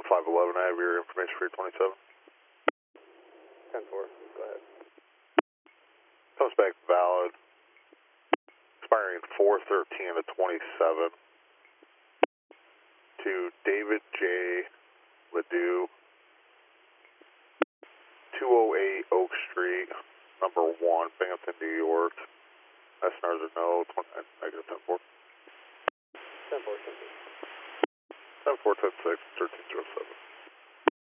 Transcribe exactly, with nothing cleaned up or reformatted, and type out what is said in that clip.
five eleven, I have your information for your twenty-seven. ten four, go ahead. Comes back valid. Expiring four thirteen of twenty-seven. To David J. Ledoux. two oh eight Oak Street, number one, Binghamton, New York. S N Rs are no, twenty-nine, negative ten four. ten four, ten six. ten four, ten six, thirteen oh seven.